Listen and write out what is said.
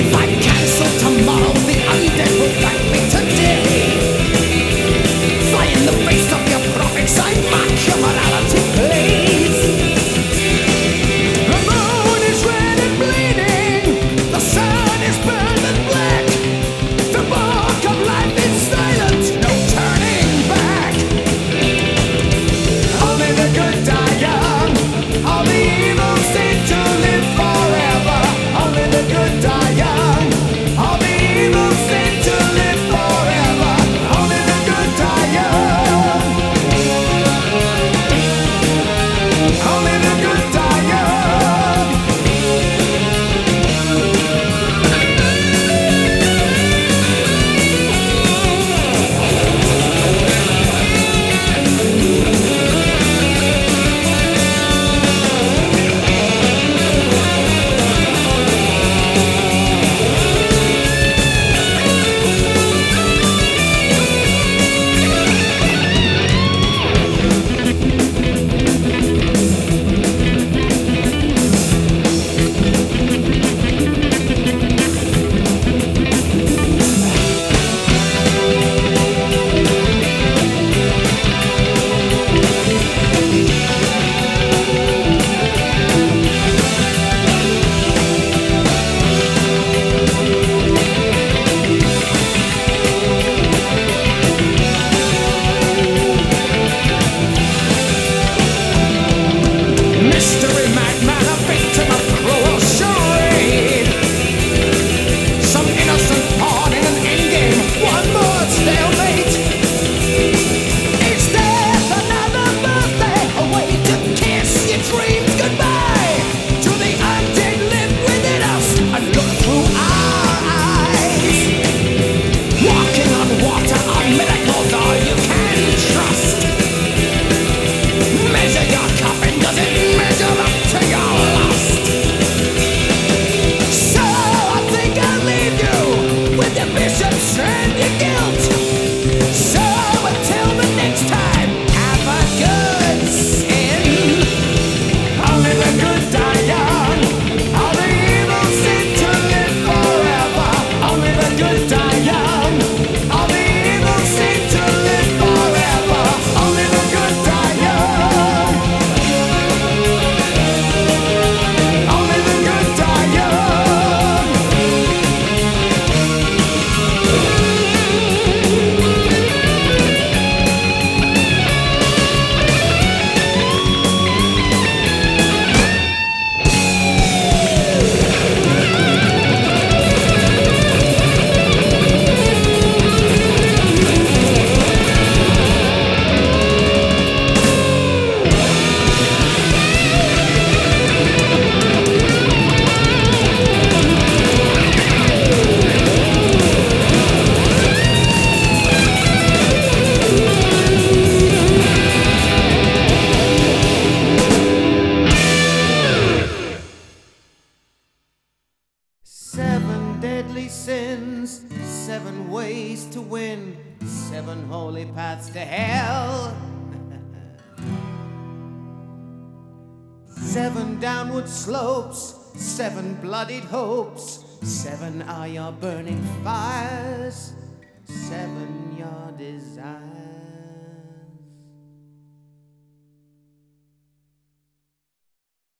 If I cancel tomorrow, the undead will thank me today. Fly in the face of your prophesy, mark your morality, please. The moon is red and bleeding, the sun is burned and black. The book of life is silent, no turning back. Only the good die young, all the evil seem to live forever. Only the good die young, all the evil seem to live forever. Only the good die young, only the good die young. Mystery madman, a victim of cruel charade. Some innocent pawn in an endgame, one more stalemate. Is death another birthday, a way to kiss your dreams goodbye? Do the undead live within us and look through our eyes? Walking on water are miracles all you can trust. Measure your coffin, does it measure up to your lust? So I think I'll leave you with your bishops and your guilt. So until the next time, have a good sin. Only the good die young, all the evil seem to live forever. Only the good die young, all the evil seem to live forever. Only the good die young, only the good die young. Seven deadly sins, 7 ways to win, 7 holy paths to hell. 7 downward slopes, 7 bloodied hopes, 7 are your burning fires, 7 your desires.